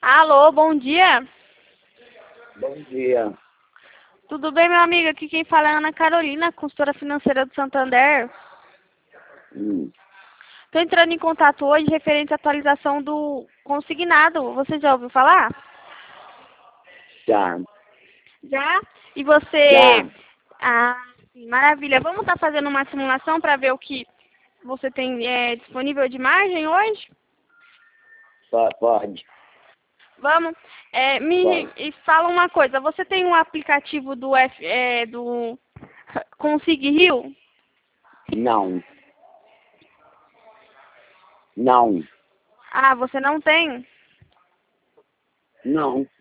Alô, bom dia. Bom dia. Tudo bem, meu amigo? Aqui quem fala é a Ana Carolina, consultora financeira do Santander. Hum, Estou entrando em contato hoje referente à atualização do consignado. Você já ouviu falar? já, Já? E você... já. Ah, sim, maravilha. Vamos estar fazendo uma simulação para ver o que você tem disponível de margem hoje? Pode, Vamos? Me pode. e fala uma coisa. Você tem um aplicativo do Consig Rio? Não, não, Ah, você não tem? não.